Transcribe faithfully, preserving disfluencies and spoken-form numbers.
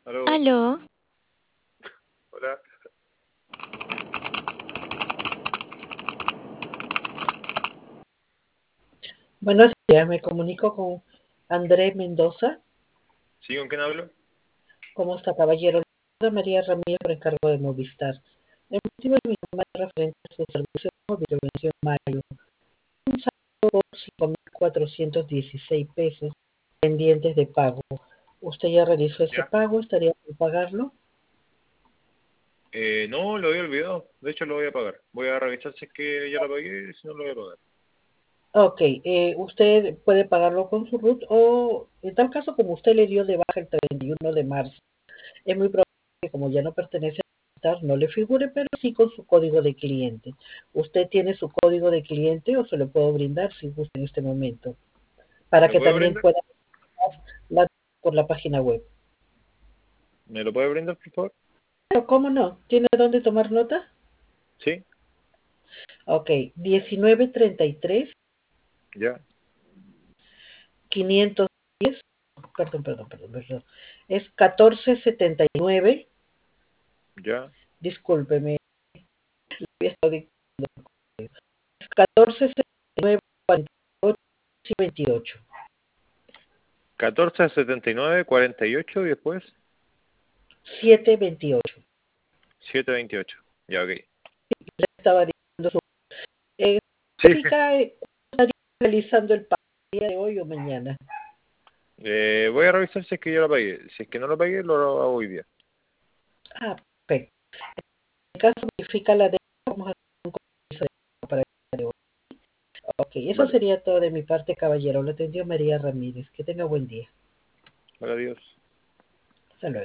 Aló, Aló, hola. Buenos días, me comunico con Andrés Mendoza. ¿Sí, con quién hablo? ¿Cómo está, caballero? Le habla María Ramírez por encargo de Movistar. El motivo de mi llamada es referente a su servicio móvil que venció en mayo. Un saldo por cinco mil cuatrocientos dieciséis pesos pendientes de pago. ¿Usted ya realizó ese ¿Ya? pago? ¿Estaría por pagarlo? Eh, no, lo había olvidado. De hecho, lo voy a pagar. Voy a revisar si es que ya lo pagué, si no lo voy a pagar. Ok, eh, usted puede pagarlo con su RUT o, en tal caso, como usted le dio de baja el treinta y uno de marzo, es muy probable que como ya no pertenece a Movistar, no le figure, pero sí con su código de cliente. ¿Usted tiene su código de cliente o se lo puedo brindar si gusta en este momento? ¿Me Para lo que puede también brindar? pueda la por la página web. ¿Me lo puede brindar, por favor? Pero ¿cómo no? ¿Tiene dónde tomar nota? Sí, Ok, diecinueve treinta y tres, ya, quinientos diez, perdón, perdón, perdón, perdón, es catorce setenta y nueve, ya. discúlpeme, había estado dictando, es catorce setenta y nueve, cuarenta y ocho y veintiocho. catorce setenta y nueve, cuarenta y ocho y después siete veintiocho. siete veintiocho. Ya, ok. Le estaba diciendo su eh, Sí. chica, eh, estaría realizando el pago el día de hoy o mañana. Eh, voy a revisar si es que ya lo pagué. Si es que no lo pagué, lo hago hoy día. Ah, perfecto. En caso verifica la deuda, vamos a hacer un compromiso de pago para el día de hoy. Ok, eso Vale. sería todo de mi parte, caballero. Lo atendió María Ramírez. Que tenga buen día. Vale, adiós. Hasta luego.